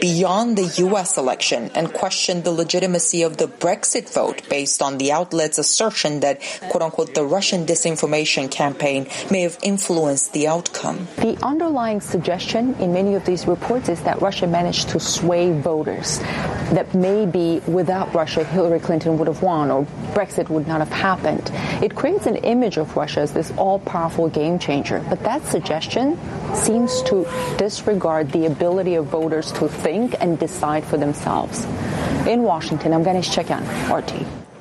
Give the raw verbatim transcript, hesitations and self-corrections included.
beyond the U S election and questioned the legitimacy of the Brexit vote based on the outlet's assertion that, quote-unquote, the Russian disinformation campaign may have influenced the outcome. The underlying suggestion in many of these reports is that Russia managed to sway voters, that maybe without Russia, Hillary Clinton would have won or Brexit would not have happened. It creates an image of Russia as this all-powerful game changer, but that suggestion seems to disregard the ability of voters to think and decide for themselves. In Washington, I'm Ganesh Chekyan, R T.